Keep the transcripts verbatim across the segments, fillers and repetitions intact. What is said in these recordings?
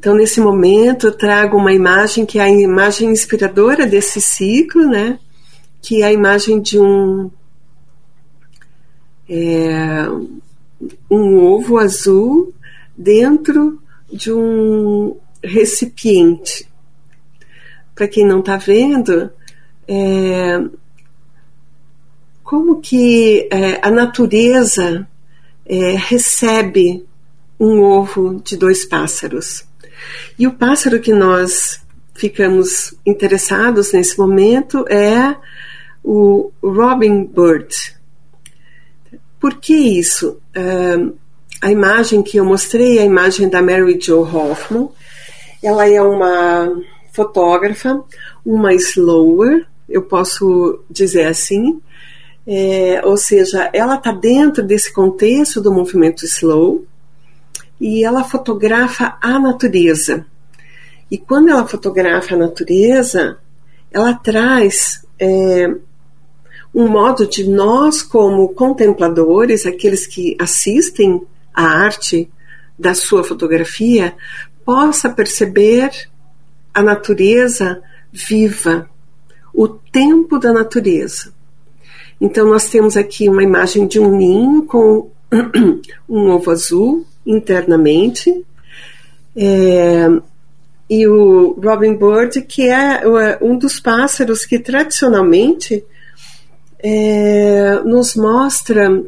Então, nesse momento, eu trago uma imagem que é a imagem inspiradora desse ciclo, né? Que é a imagem de um, é, um ovo azul dentro de um recipiente. Para quem não está vendo, é, como que é, a natureza é, recebe um ovo de dois pássaros. E o pássaro que nós ficamos interessados nesse momento é o Robin Bird. Por que isso? Uh, a imagem que eu mostrei é a imagem da Mary Jo Hoffman. Ela é uma fotógrafa, uma slower, eu posso dizer assim, é, ou seja, ela está dentro desse contexto do movimento slow e ela fotografa a natureza. E quando ela fotografa a natureza, ela traz é, um modo de nós, como contempladores, aqueles que assistem à arte da sua fotografia, possa perceber a natureza viva, o tempo da natureza. Então nós temos aqui uma imagem de um ninho com um ovo azul internamente, é, e o Robin Bird, que é um dos pássaros que tradicionalmente é, nos mostra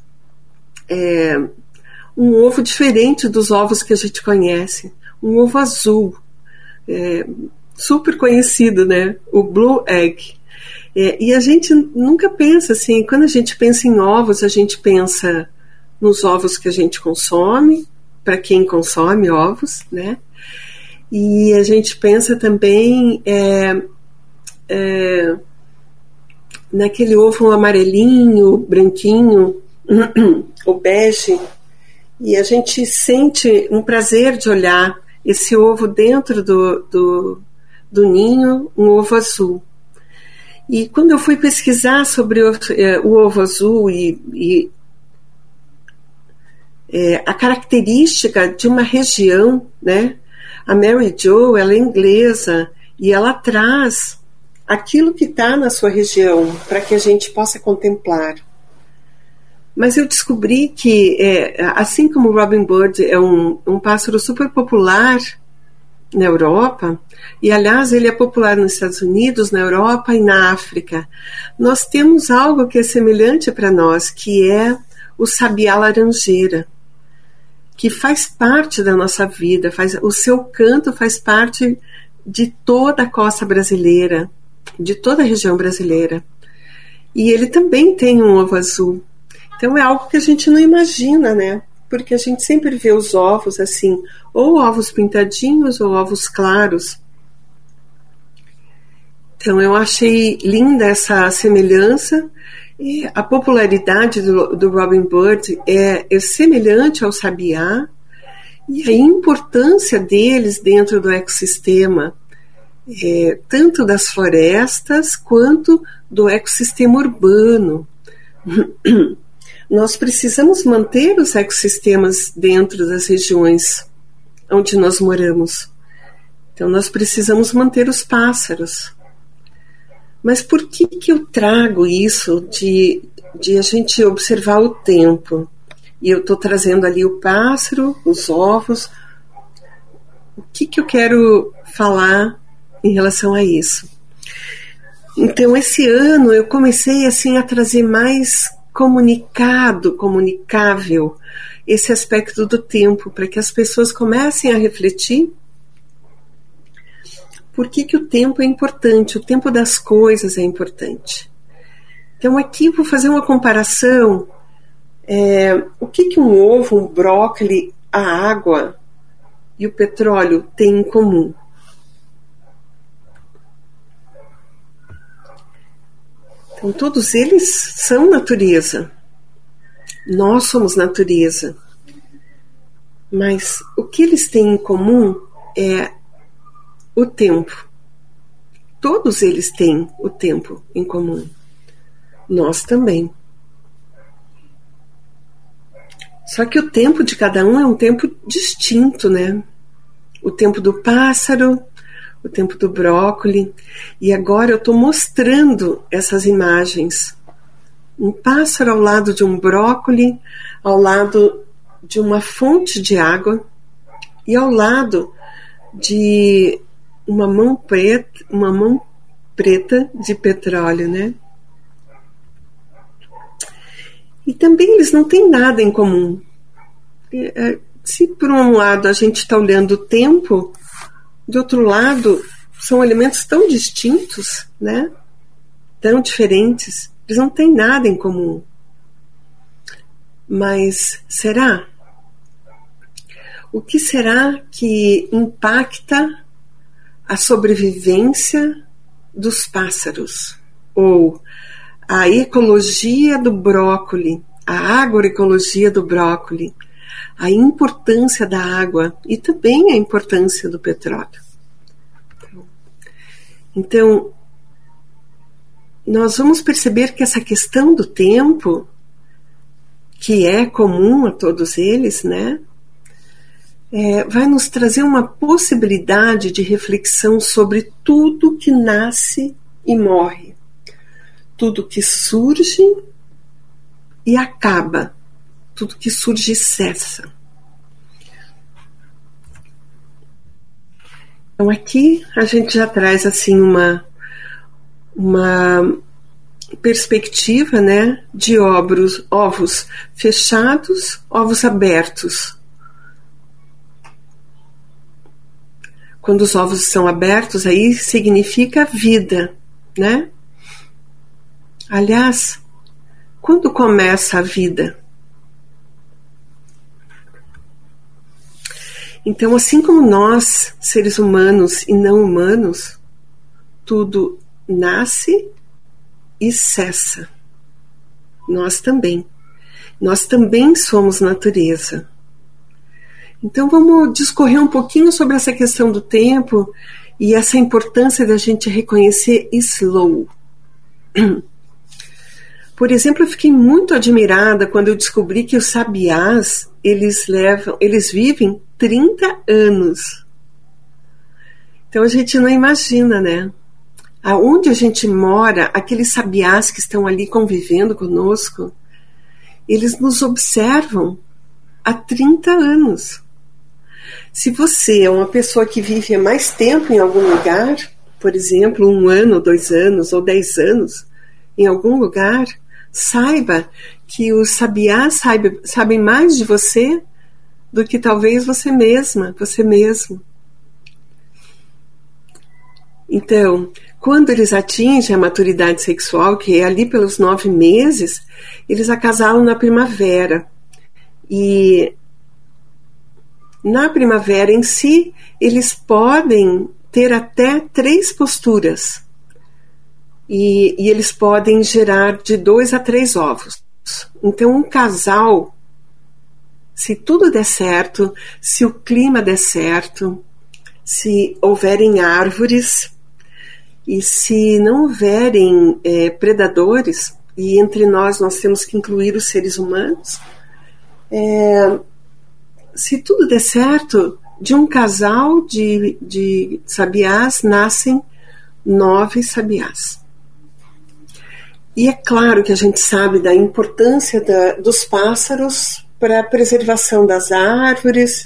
é, um ovo diferente dos ovos que a gente conhece, um ovo azul, é, super conhecido, né? O Blue Egg. É, e a gente nunca pensa assim, quando a gente pensa em ovos, a gente pensa nos ovos que a gente consome, para quem consome ovos, né? E a gente pensa também é, é, naquele ovo amarelinho, branquinho, o bege, e a gente sente um prazer de olhar esse ovo dentro do, do, do ninho, um ovo azul. E quando eu fui pesquisar sobre o, é, o ovo azul e, e é, a característica de uma região, né? A Mary Jo, ela é inglesa e ela traz aquilo que está na sua região para que a gente possa contemplar. Mas eu descobri que, é, assim como o Robin Bird é um, um pássaro super popular na Europa, e aliás ele é popular nos Estados Unidos, na Europa e na África, nós temos algo que é semelhante para nós, que é o sabiá laranjeira, que faz parte da nossa vida, faz, o seu canto faz parte de toda a costa brasileira, de toda a região brasileira. E ele também tem um ovo azul. Então é algo que a gente não imagina, né? Porque a gente sempre vê os ovos assim, ou ovos pintadinhos ou ovos claros. Então eu achei linda essa semelhança. E a popularidade do, do Robin Bird é, é semelhante ao sabiá, e a importância deles dentro do ecossistema, é, tanto das florestas quanto do ecossistema urbano. Nós precisamos manter os ecossistemas dentro das regiões onde nós moramos. Então nós precisamos manter os pássaros. Mas por que que eu trago isso de, de a gente observar o tempo? E eu estou trazendo ali o pássaro, os ovos. O que que eu quero falar em relação a isso? Então, esse ano eu comecei assim a trazer mais comunicado, comunicável, esse aspecto do tempo, para que as pessoas comecem a refletir por que que o tempo é importante, o tempo das coisas é importante. Então aqui eu vou fazer uma comparação, é, o que que um ovo, um brócolis, a água e o petróleo têm em comum? Então todos eles são natureza, nós somos natureza, mas o que eles têm em comum é o tempo. Todos eles têm o tempo em comum. Nós também. Só que o tempo de cada um é um tempo distinto, né? o tempo do pássaro, o tempo do brócoli, e agora eu estou mostrando essas imagens. Um pássaro ao lado de um brócoli, ao lado de uma fonte de água e ao lado de uma mão preta, uma mão preta de petróleo, né? E também eles não têm nada em comum. Se por um lado a gente está olhando o tempo, de outro lado são elementos tão distintos, né? Tão diferentes. Eles não têm nada em comum. Mas será? O que será que impacta a sobrevivência dos pássaros? Ou a ecologia do brócoli, a agroecologia do brócoli, a importância da água e também a importância do petróleo. Então, nós vamos perceber que essa questão do tempo, que é comum a todos eles, né, é, vai nos trazer uma possibilidade de reflexão sobre tudo que nasce e morre, tudo que surge e acaba, tudo que surge e cessa. Então aqui a gente já traz assim uma uma perspectiva, né, de ovos, ovos fechados, ovos abertos. Quando os ovos são abertos, aí significa vida, né? Aliás, quando começa a vida? Então, assim como nós, seres humanos e não humanos, tudo nasce e cessa. Nós também. Nós também somos natureza. Então vamos discorrer um pouquinho sobre essa questão do tempo e essa importância da gente reconhecer slow. Por exemplo, eu fiquei muito admirada quando eu descobri que os sabiás, eles levam, eles vivem trinta anos. Então a gente não imagina, né? Aonde a gente mora, aqueles sabiás que estão ali convivendo conosco, eles nos observam há trinta anos. Se você é uma pessoa que vive há mais tempo em algum lugar, por exemplo, um ano, dois anos ou dez anos, em algum lugar, saiba que os sabiás sabe, sabem mais de você do que talvez você mesma, você mesmo. Então, quando eles atingem a maturidade sexual, que é ali pelos nove meses, eles acasalam na primavera. E na primavera em si, eles podem ter até três posturas. E, e eles podem gerar de dois a três ovos. Então, um casal, se tudo der certo, se o clima der certo, se houverem árvores, e se não houverem é, predadores, e entre nós nós temos que incluir os seres humanos, é, se tudo der certo, de um casal de, de sabiás nascem nove sabiás. E é claro que a gente sabe da importância da, dos pássaros para a preservação das árvores,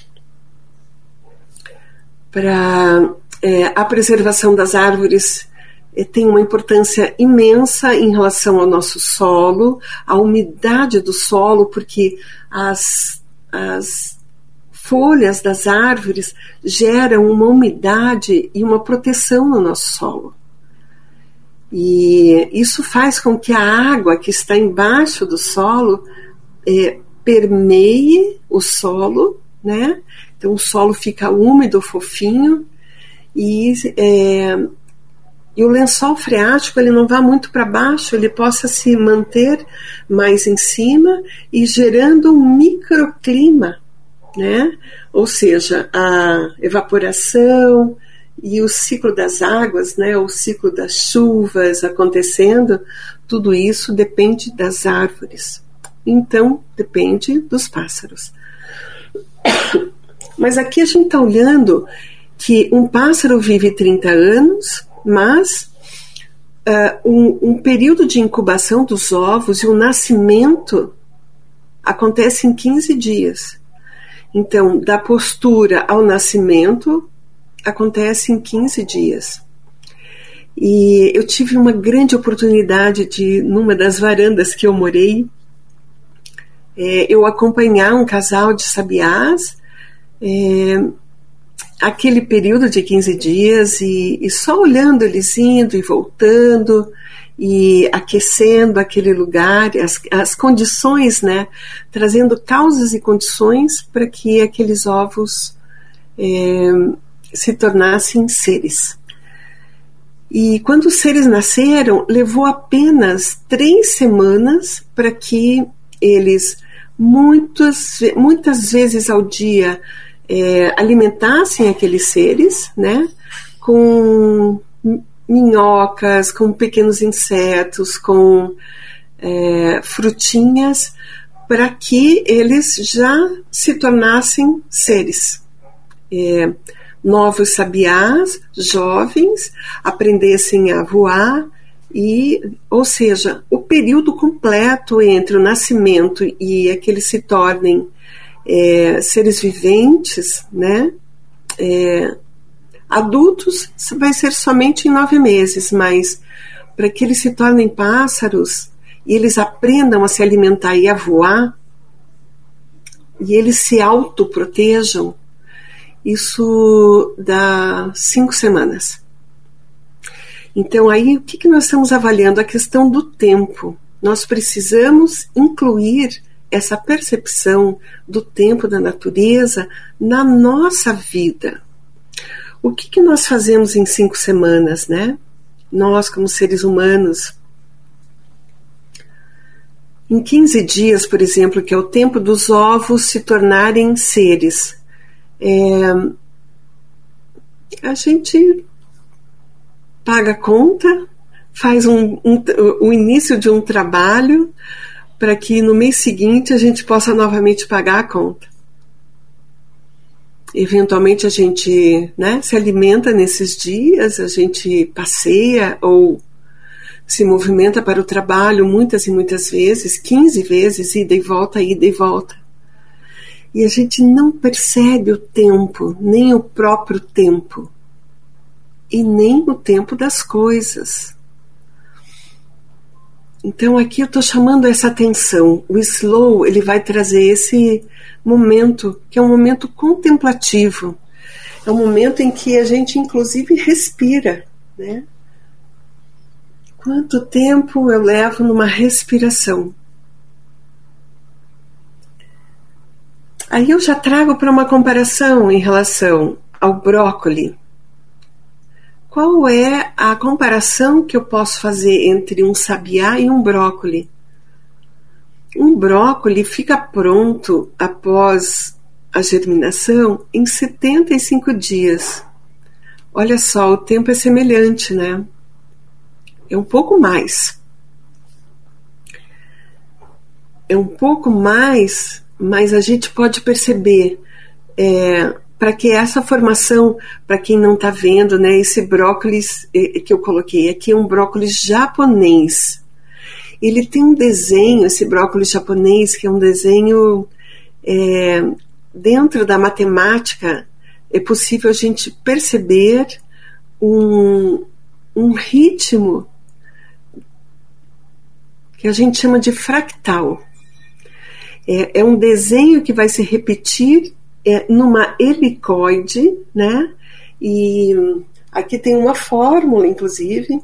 para é, a preservação das árvores é, tem uma importância imensa em relação ao nosso solo, à umidade do solo, porque as, as folhas das árvores geram uma umidade e uma proteção no nosso solo. E isso faz com que a água que está embaixo do solo é, permeie o solo, né? Então o solo fica úmido, fofinho, e, é, e o lençol freático ele não vai muito para baixo, ele possa se manter mais em cima e gerando um microclima, né? Ou seja, a evaporação e o ciclo das águas, né, o ciclo das chuvas acontecendo, tudo isso depende das árvores. Então, depende dos pássaros. Mas aqui a gente está olhando que um pássaro vive trinta anos, mas uh, um, um período de incubação dos ovos e o nascimento acontece em quinze dias. Então, da postura ao nascimento acontece em quinze dias. E eu tive uma grande oportunidade de, numa das varandas que eu morei, é, eu acompanhar um casal de sabiás, é, aquele período de quinze dias, e, e só olhando eles indo e voltando, e aquecendo aquele lugar, as, as condições, né, trazendo causas e condições para que aqueles ovos é, se tornassem seres. E quando os seres nasceram, levou apenas três semanas para que eles, muitas, muitas vezes ao dia, é, alimentassem aqueles seres, né, com minhocas, com pequenos insetos, com é, frutinhas, para que eles já se tornassem seres. É, novos sabiás, jovens, aprendessem a voar, e, ou seja, o período completo entre o nascimento e é que eles se tornem é, seres viventes, né? É, adultos vai ser somente em nove meses, mas para que eles se tornem pássaros e eles aprendam a se alimentar e a voar, e eles se autoprotejam, isso dá cinco semanas. Então aí o que, que nós estamos avaliando? A questão do tempo. Nós precisamos incluir essa percepção do tempo da natureza na nossa vida. O que, que nós fazemos em cinco semanas, né? Nós, como seres humanos. Em quinze dias, por exemplo, que é o tempo dos ovos se tornarem seres, é, a gente paga a conta, faz um, um, o início de um trabalho para que no mês seguinte a gente possa novamente pagar a conta. Eventualmente a gente, né, se alimenta nesses dias, a gente passeia ou se movimenta para o trabalho muitas e muitas vezes, quinze vezes, ida e volta, ida e volta. E a gente não percebe o tempo, nem o próprio tempo, e nem o tempo das coisas. Então aqui eu estou chamando essa atenção. O slow, ele vai trazer esse momento, que é um momento contemplativo. É um momento em que a gente inclusive respira, né? Quanto tempo eu levo numa respiração? Aí eu já trago para uma comparação em relação ao brócoli. Qual é a comparação que eu posso fazer entre um sabiá e um brócoli? Um brócoli fica pronto após a germinação em setenta e cinco dias. Olha só, o tempo é semelhante, né? É um pouco mais. É um pouco mais, mas a gente pode perceber, é, para que essa formação, para quem não está vendo, né, esse brócolis que eu coloquei aqui é um brócolis japonês. Ele tem um desenho, esse brócolis japonês, que é um desenho, é, dentro da matemática, é possível a gente perceber um, um ritmo que a gente chama de fractal. É, é um desenho que vai se repetir é, numa helicoide, né? E aqui tem uma fórmula, inclusive,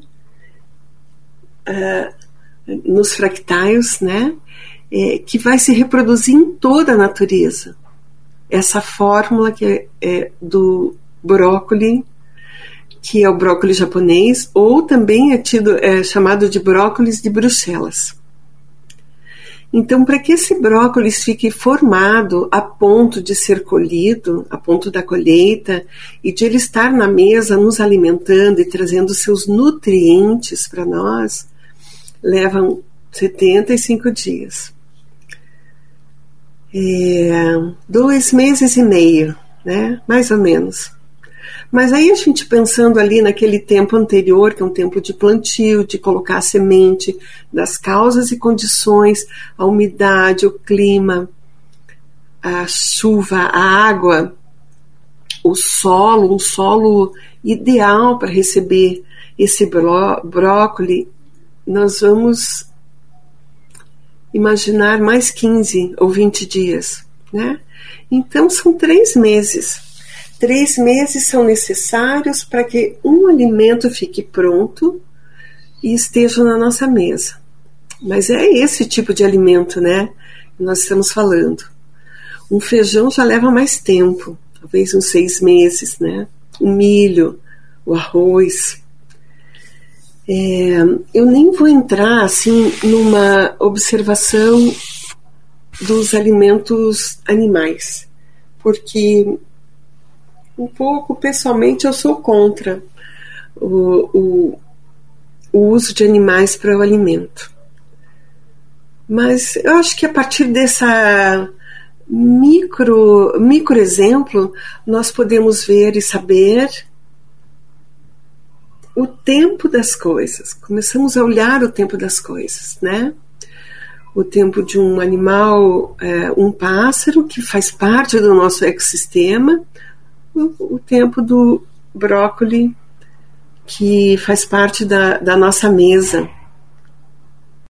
uh, nos fractais, né? É, que vai se reproduzir em toda a natureza. Essa fórmula que é, é do brócoli, que é o brócolis japonês, ou também é, tido, é chamado de brócolis de Bruxelas. Então, para que esse brócolis fique formado a ponto de ser colhido, a ponto da colheita, e de ele estar na mesa nos alimentando e trazendo seus nutrientes para nós, levam setenta e cinco dias. É, dois meses e meio né? Mais ou menos. Mas aí a gente pensando ali naquele tempo anterior, que é um tempo de plantio, de colocar a semente, das causas e condições, a umidade, o clima, a chuva, a água, o solo, um solo ideal para receber esse bró- brócoli, nós vamos imaginar mais quinze ou vinte dias, né? Então são três meses. Três meses são necessários para que um alimento fique pronto e esteja na nossa mesa. Mas é esse tipo de alimento, né, que nós estamos falando. Um feijão já leva mais tempo, talvez uns seis meses, né? O milho, o arroz. É, eu nem vou entrar assim numa observação dos alimentos animais, porque um pouco, pessoalmente, eu sou contra o, o, o uso de animais para o alimento. Mas eu acho que a partir dessa micro, micro exemplo, nós podemos ver e saber o tempo das coisas. Começamos a olhar o tempo das coisas, né? O tempo de um animal, é, um pássaro que faz parte do nosso ecossistema, o, o tempo do brócoli que faz parte da, da nossa mesa.